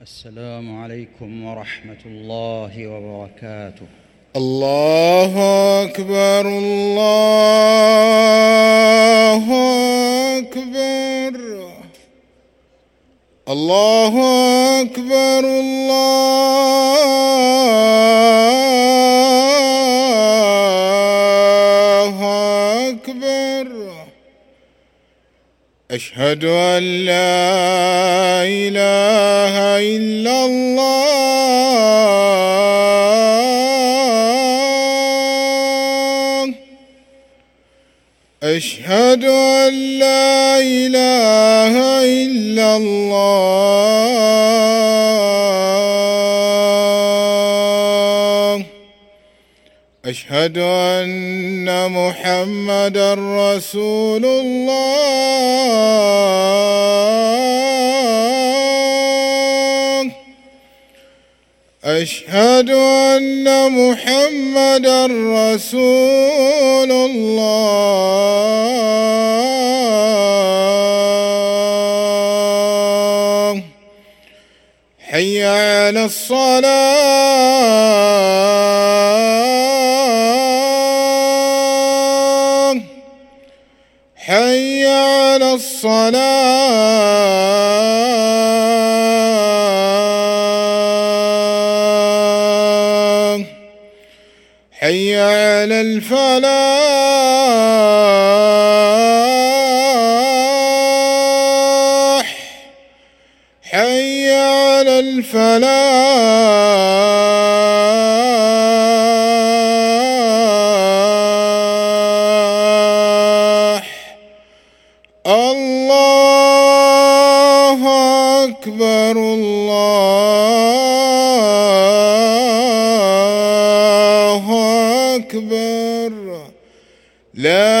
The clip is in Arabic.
السلام عليكم ورحمة الله وبركاته. الله أكبر الله أكبر الله أكبر الله أكبر. أشهد أن لا إله إلا الله. أشهد أن لا إله إلا الله. أشهد أن محمدًا رسول الله. أشهد أن محمدًا رسول الله. حي على الصلاة. حي على الصلاة. حي على الفلاح. حي على الفلاح. الله أكبر الله أكبر. لا